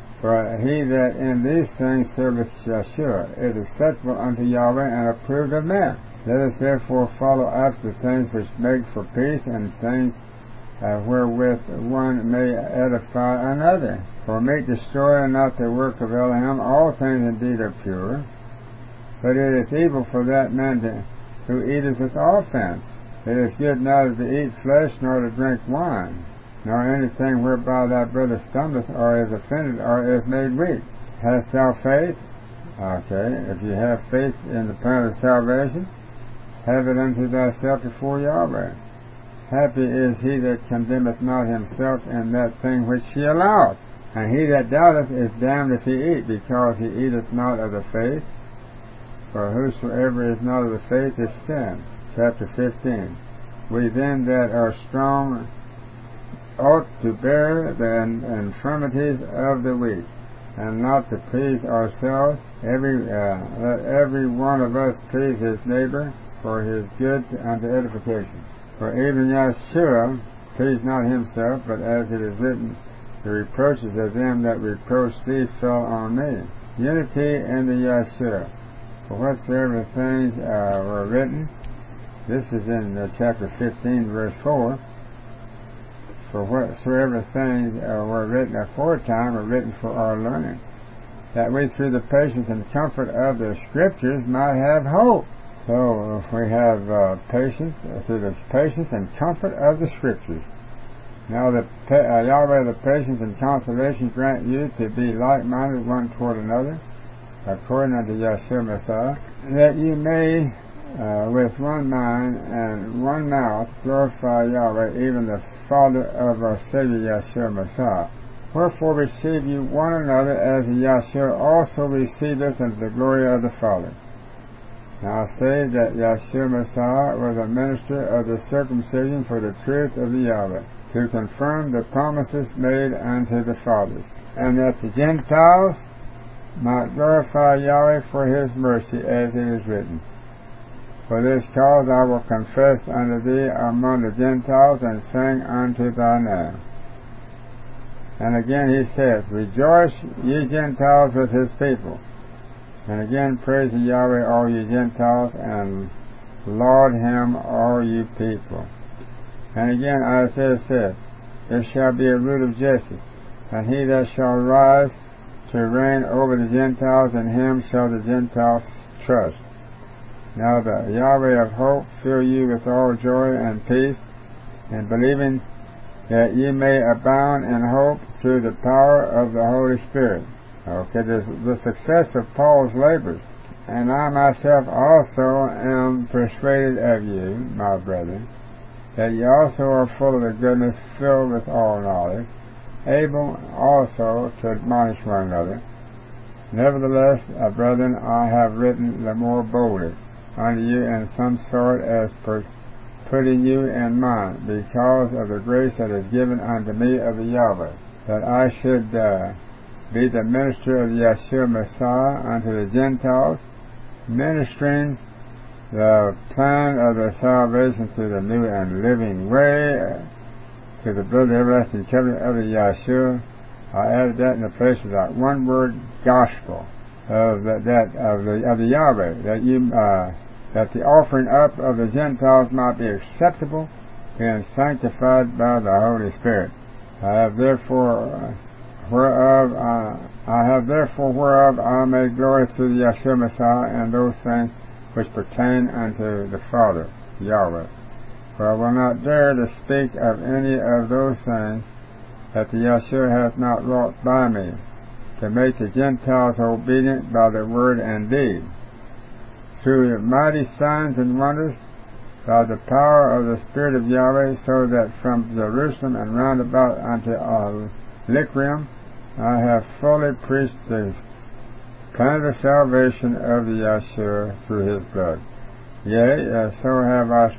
in these things serveth Yahshua is acceptable unto Yahweh and approved of men. Let us therefore follow after things which make for peace, and things wherewith one may edify another. For meat destroy not the work of Elohim. All things indeed are pure, but it is evil for that man who eateth with offense. It is good neither to eat flesh nor to drink wine, nor anything whereby thy brother stumbleth, or is offended, or is made weak. Hast thou faith? Okay, if you have faith in the plan of salvation, have it unto thyself before Yahweh. Happy is he that condemneth not himself in that thing which he alloweth. And he that doubteth is damned if he eat, because he eateth not of the faith. For whosoever is not of the faith is sin. Chapter 15. We then that are strong ought to bear the infirmities of the weak, and not to please ourselves. Let every one of us please his neighbor for his good unto edification. For even Yeshua pleased not himself, but as it is written, the reproaches of them that reproached thee fell on me. Unity in the Yeshua. For whatsoever things were written, this is in chapter 15, verse 4, for whatsoever things were written aforetime were written for our learning, that we through the patience and comfort of the Scriptures might have hope. So if we have patience, through the patience and comfort of the Scriptures. Now Yahweh the patience and consolation grant you to be like-minded one toward another, according unto Yeshua Messiah, that you may with one mind and one mouth glorify Yahweh, even the Father of our Savior Yeshua Messiah. Wherefore receive you one another, as Yeshua also received us unto the glory of the Father. Now I say that Yeshua Messiah was a minister of the circumcision for the truth of the Yahweh, to confirm the promises made unto the fathers, and that the Gentiles might glorify Yahweh for his mercy, as it is written, For this cause I will confess unto thee among the Gentiles, and sing unto thy name. And again he says, Rejoice, ye Gentiles, with his people. And again, praise the Yahweh, all ye Gentiles, and laud him, all ye people. And again Isaiah said, There shall be a root of Jesse, and he that shall rise to reign over the Gentiles, and him shall the Gentiles trust. Now the Yahweh of hope fill you with all joy and peace, in believing, that ye may abound in hope through the power of the Holy Spirit. Okay, this is the success of Paul's labors. And I myself also am persuaded of you, my brethren, that ye also are full of the goodness, filled with all knowledge, able also to admonish one another. Nevertheless, brethren, I have written the more boldly unto you in some sort, as putting you in mind, because of the grace that is given unto me of the Yahweh, that I should be the minister of Yeshua Messiah unto the Gentiles, ministering the plan of the salvation through the new and living way, to the blood of the everlasting covenant of the Yeshua. I added that in the place of that one word, gospel, of the Yahweh, that the offering up of the Gentiles might be acceptable, being sanctified by the Holy Spirit. I have therefore whereof I may glory through the Yeshua Messiah, and those things which pertain unto the Father, Yahweh. For I will not dare to speak of any of those things that the Yeshua hath not wrought by me, to make the Gentiles obedient by the word and deed, through mighty signs and wonders, by the power of the Spirit of Yahweh, so that from Jerusalem and round about unto Ilicrium I have fully preached the plan of the salvation of the Yeshua through his blood. Yea, so have I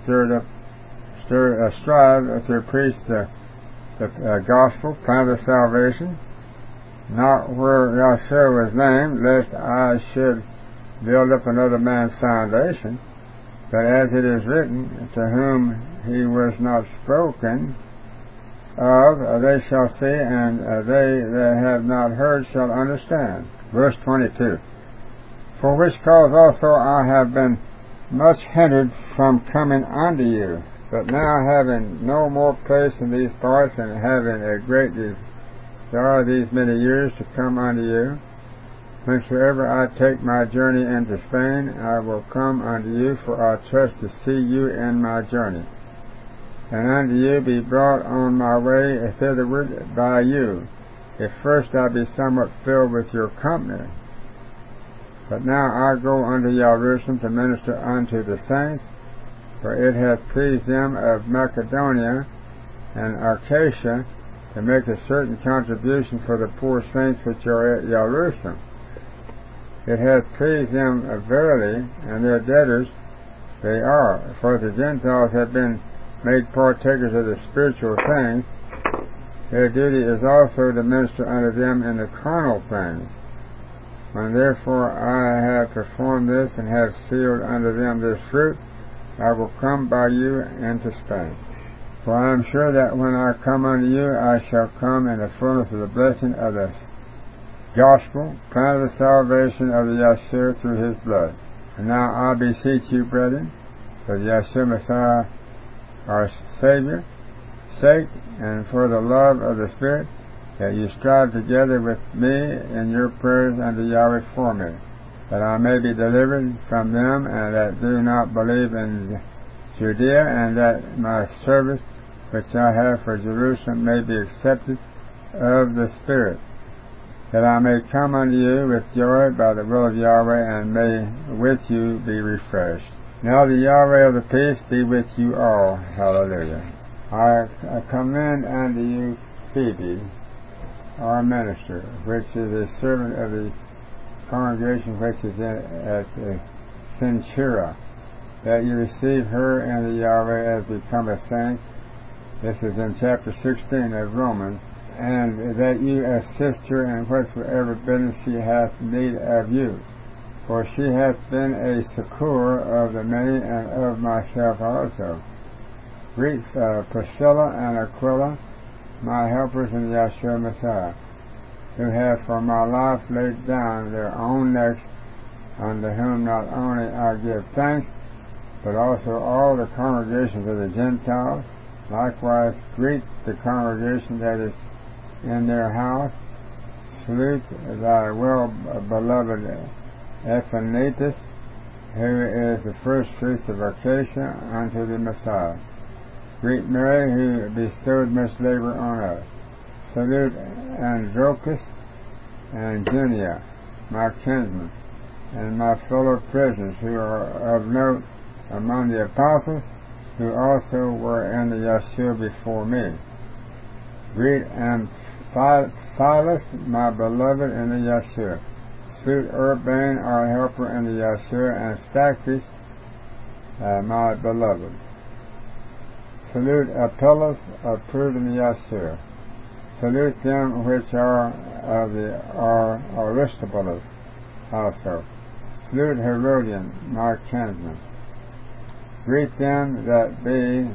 strived to preach the gospel, plan of salvation, not where Yeshua was named, lest I should build up another man's foundation, but as it is written, to whom he was not spoken of, they shall see, and they that have not heard shall understand. Verse 22. For which cause also I have been much hindered from coming unto you, but now having no more place in these parts, and having a great desire these many years to come unto you, whensoever I take my journey into Spain, I will come unto you, for I trust to see you in my journey, and unto you be brought on my way thitherward by you, if first I be somewhat filled with your company. But now I go unto Jerusalem to minister unto the saints, For it hath pleased them of Macedonia and Achaia to make a certain contribution for the poor saints which are at Jerusalem. It hath pleased them verily, and their debtors they are. For the Gentiles have been made partakers of the spiritual things, their duty is also to minister unto them in the carnal things. When therefore I have performed this, and have sealed unto them this fruit, I will come by you into Spain. For I am sure that when I come unto you, I shall come in the fullness of the blessing of the gospel, plan of the salvation of the Yeshua through his blood. And now I beseech you, brethren, for the Yeshua Messiah, our Savior, sake, and for the love of the Spirit, that you strive together with me in your prayers unto Yahweh for me, that I may be delivered from them and that do not believe in Judea, and that my service which I have for Jerusalem may be accepted of the Spirit, that I may come unto you with joy by the will of Yahweh, and may with you be refreshed. Now the Yahweh of the peace be with you all. Hallelujah. I commend unto you Phoebe, our minister, which is a servant of the congregation which is at Cenchrea, that you receive her in the Yahweh as become a saint. This is in chapter 16 of Romans. And that you assist her in whatsoever business she hath need of you. For she hath been a succour of the many, and of myself also. Greet Priscilla and Aquila, my helpers in Yeshua Messiah, who have for my life laid down their own necks, unto whom not only I give thanks, but also all the congregations of the Gentiles. Likewise greet the congregation that is in their house. Salute thy well-beloved Ephanetus, who is the first fruits of Achaia unto the Messiah. Greet Mary, who bestowed much labor on us. Salute Andronicus and Junia, my kinsmen, and my fellow prisoners, who are of note among the apostles, who also were in the Yeshua before me. Greet Amphialus, my beloved in the Yeshua. Salute Urban, our helper in the Yeshua, and Stachys, my beloved. Salute Apelles, approved in the Yeshua. Salute them which are of the Aristobulus also. Salute Herodian, my kinsman. Greet them that be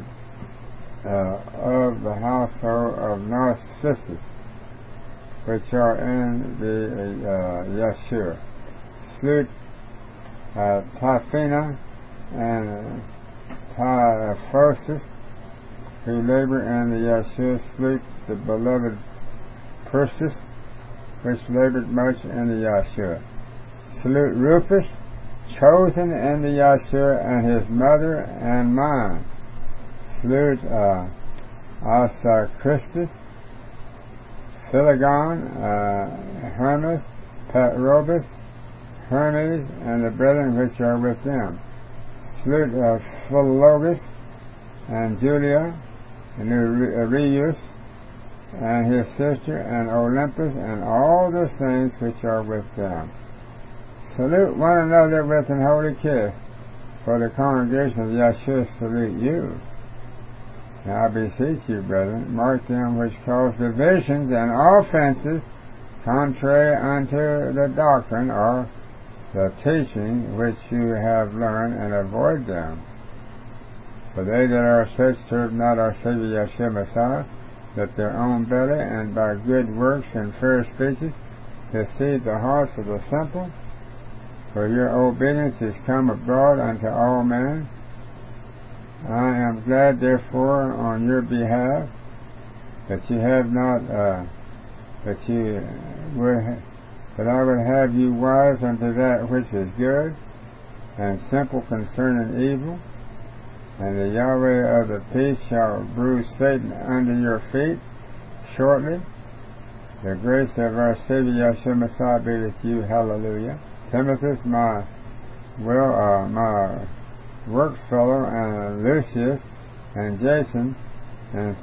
of the household of Narcissus, which are in the Yeshua. Salute Typhina and Typhosus, who labor in the Yeshua. Salute the beloved Persis, which labored much in the Yeshua. Salute Rufus, chosen in the Yeshua, and his mother and mine. Salute Asachristus, Phlegon, Hermas, Patrobas, Hermes, and the brethren which are with them. Salute Philologus and Julia, and Nereus, and his sister, and Olympus, and all the saints which are with them. Salute one another with an holy kiss, for the congregation of Yeshua salute you. Now I beseech you, brethren, mark them which cause divisions and offenses contrary unto the doctrine or the teaching which you have learned, and avoid them. For they that are such serve not our Savior Yeshua Messiah, but their own belly, and by good works and fair speeches deceive the hearts of the simple. For your obedience is come abroad unto all men. I am glad, therefore, on your behalf, that you have not, that I would have you wise unto that which is good, and simple concerning evil. And the Yahweh of the peace shall bruise Satan under your feet shortly. The grace of our Savior Yeshua Messiah be with you. Hallelujah. Timothy, my workfellow, and Lucius, and Jason, and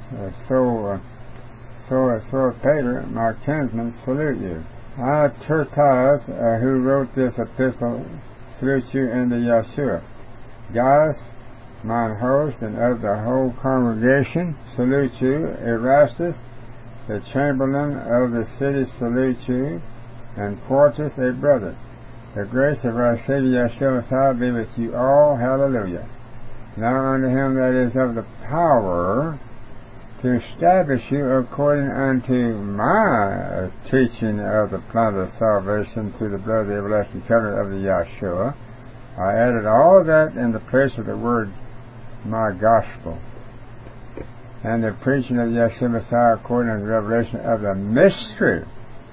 Sopater, my kinsmen, salute you. I, Tertius, who wrote this epistle, salute you in the Yeshua. Gaius, mine host, and of the whole congregation, salute you. Erastus, the chamberlain of the city, salute you. And Quartus, a brother. The grace of our Savior Yeshua Messiah be with you all. Hallelujah. Now unto him that is of the power to establish you according unto my teaching of the plan of salvation through the blood of the everlasting covenant of the Yeshua. I added all that in the place of the word my gospel. And the preaching of Yeshua Messiah according to the revelation of the mystery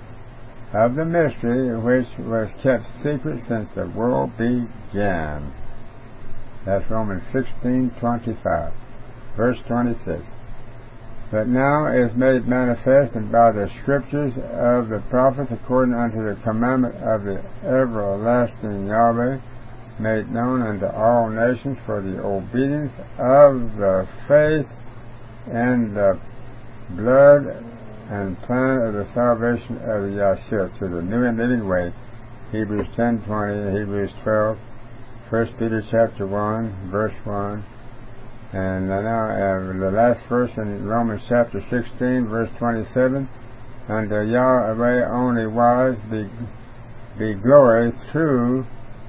which was kept secret since the world began. That's Romans 16:25, verse 26. But now is made manifest and by the scriptures of the prophets according unto the commandment of the everlasting Yahweh, made known unto all nations for the obedience of the faith and the blood and plan of the salvation of the Yeshua through the new and living way. Hebrews 10:20, Hebrews 12, 1 Peter chapter 1, verse 1. And now the last verse in Romans chapter 16, verse 27. Unto Yahweh only wise be glory through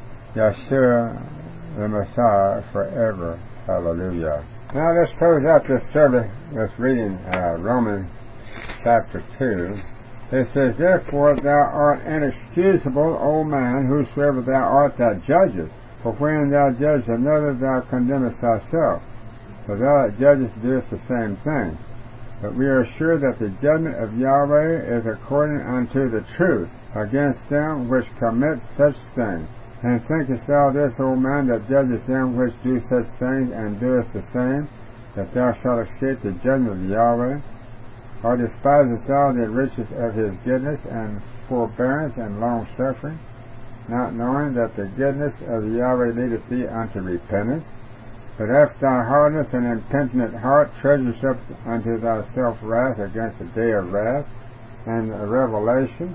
Yeshua the Messiah forever. Hallelujah. Now let's close out this service with reading Romans chapter 2. It says, Therefore thou art inexcusable, O man, whosoever thou art that judgest. For when thou judgest another, thou condemnest thyself. For thou that judgest doest the same thing. But we are sure that the judgment of Yahweh is according unto the truth against them which commit such things. And thinkest thou this, O man, that judgest them which do such things, and doest the same, that thou shalt escape the judgment of Yahweh? Or despisest thou the riches of his goodness, and forbearance, and long-suffering, not knowing that the goodness of Yahweh leadeth thee unto repentance? But after thy hardness and impenitent heart treasures up unto thyself wrath against the day of wrath, and a revelation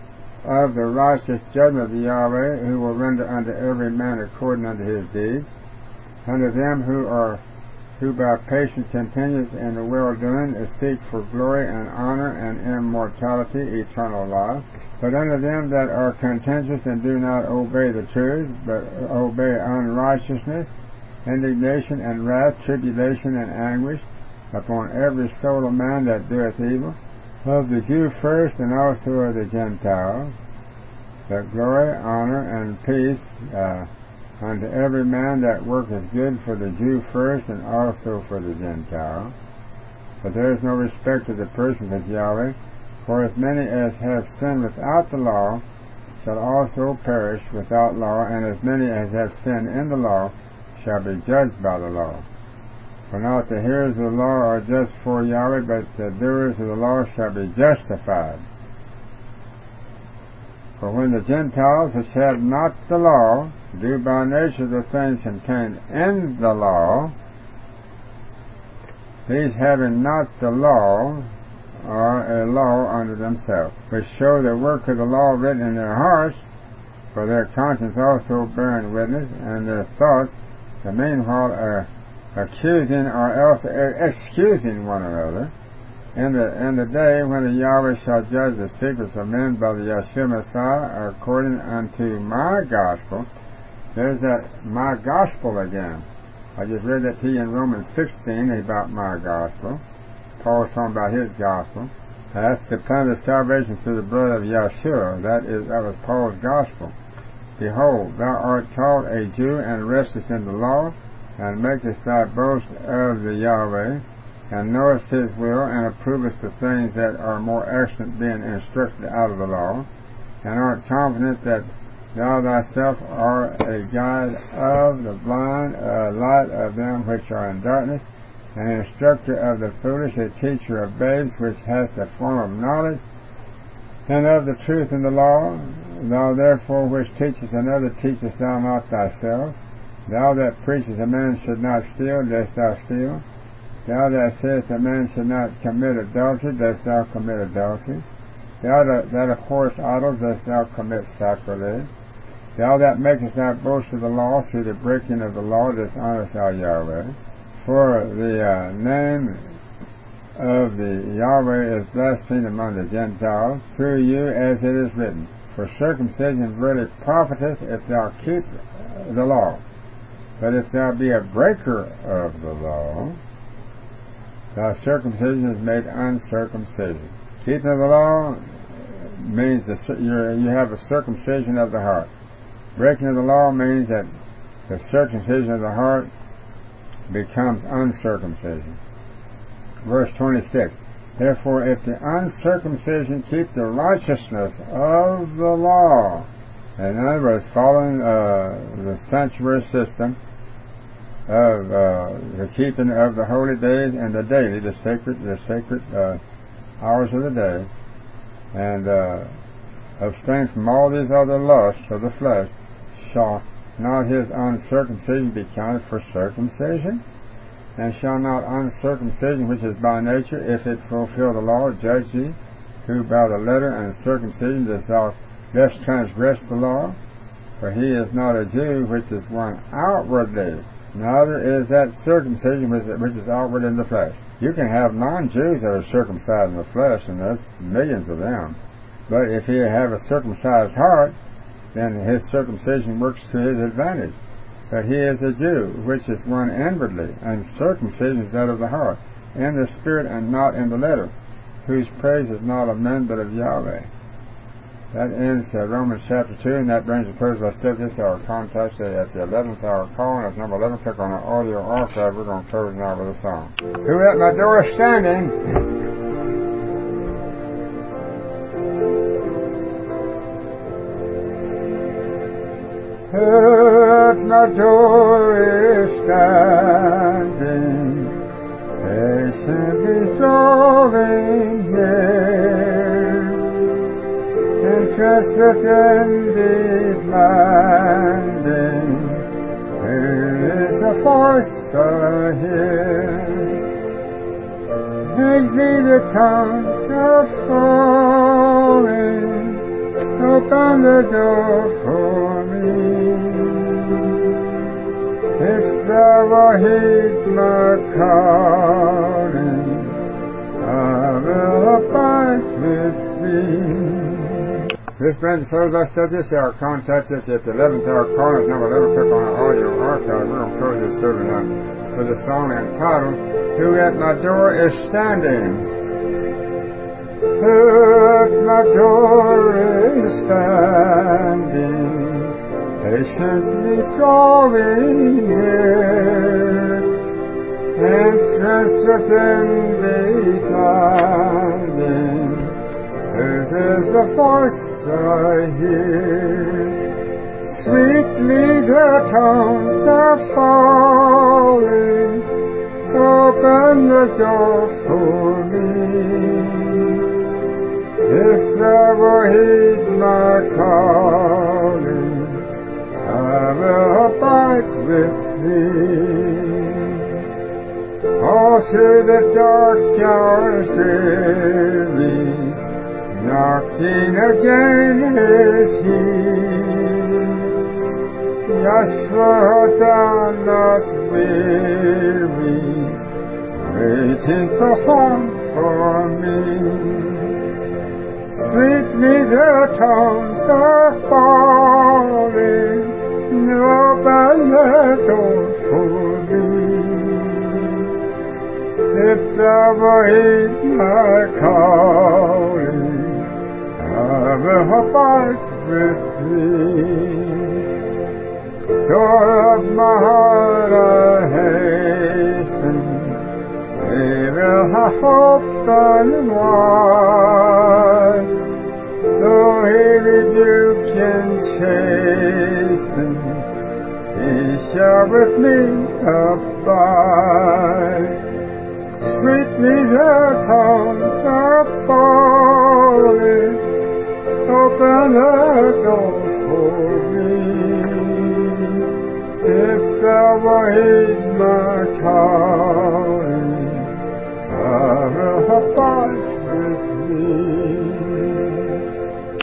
of the righteous judgment of the Yahweh, who will render unto every man according unto his deeds, unto them who by patience continues in the well-doing, seek for glory and honor and immortality, eternal life. But unto them that are contentious and do not obey the truth, but obey unrighteousness, indignation and wrath, tribulation and anguish, upon every soul of man that doeth evil, of the Jew first and also of the Gentiles, that glory, honor, and peace unto every man that worketh good, for the Jew first and also for the Gentile. But there is no respect to the persons of Yahweh, for as many as have sinned without the law shall also perish without law, and as many as have sinned in the law shall be judged by the law. For not the hearers of the law are just for Yahweh, but the doers of the law shall be justified. For when the Gentiles which have not the law do by nature the things contained in the law, these having not the law are a law unto themselves, which show the work of the law written in their hearts, for their conscience also bearing witness, and their thoughts the meanwhile are accusing or else excusing one another, in the day when the Yahweh shall judge the secrets of men by the Yeshua Messiah according unto my gospel. There's that my gospel again. I just read that to you in Romans 16 about my gospel. Paul's talking about his gospel. That's the plan of salvation through the blood of Yeshua. That was Paul's gospel. Behold, thou art called a Jew, and restest in the law, and makest thy boast of the Yahweh, and knowest his will, and approvest the things that are more excellent, being instructed out of the law, and art confident that thou thyself art a guide of the blind, a light of them which are in darkness, an instructor of the foolish, a teacher of babes, which hast a form of knowledge, and of the truth in the law. Thou therefore which teachest another, teachest thou not thyself? Thou that preachest a man should not steal, dost thou steal? Thou that sayest a man should not commit adultery, dost thou commit adultery? Thou that abhorrest idols, dost thou commit sacrilege? Thou that makest not boast of the law, through the breaking of the law, dishonest thou Yahweh. For the name of the Yahweh is blasphemed among the Gentiles, through you, as it is written, for circumcision really profiteth if thou keep the law. But if thou be a breaker of the law, thy circumcision is made uncircumcision. Keeping of the law means you have a circumcision of the heart. Breaking of the law means that the circumcision of the heart becomes uncircumcision. Verse 26. Therefore, if the uncircumcision keep the righteousness of the law, in other words, following the sanctuary system of the keeping of the holy days and the daily, the sacred hours of the day, and abstain from all these other lusts of the flesh, shall not his uncircumcision be counted for circumcision? And shall not uncircumcision, which is by nature, if it fulfill the law, judge ye, who by the letter and circumcision dost transgress the law? For he is not a Jew, which is one outwardly, neither is that circumcision which is outward in the flesh. You can have non-Jews that are circumcised in the flesh, and there's millions of them. But if he have a circumcised heart, then his circumcision works to his advantage. But he is a Jew, which is one inwardly, and circumcision is that of the heart, in the spirit and not in the letter, whose praise is not of men but of Yahweh. That ends Romans chapter 2, and that brings a close to our study. This is our contact at the 11th hour call, and it's number 11. Click on our audio archive. We're going to close now with a song. Who at my door is standing? At my door is standing, patiently drawing near, interest within demanding, there is a voice I hear. Make me the tongues are falling, open the door for me. If thou wilt heed my calling, I will abide with thee. This brings close our study. This hour contact us at the 11th hour call. It's number 11. Click on our audio archive. We're going to close this service now with a song entitled, Who at My Door is Standing? Who at my door is standing, patiently drawing near, entrance within demanding, whose is the voice I hear. Sweetly the tones are falling, open the door for me. If thou wilt heed my calling, I will abide with thee. All through the dark hours dreary, knocking again is he. Yeshua, art thou not weary, waiting so long for me? Sweetly the tones are falling, open the door for me. If thou wilt heed my calling, I will abide with thee. Door of my heart I hasten, they will have open wide. Though he rebuke and chasten, he shall with me abide.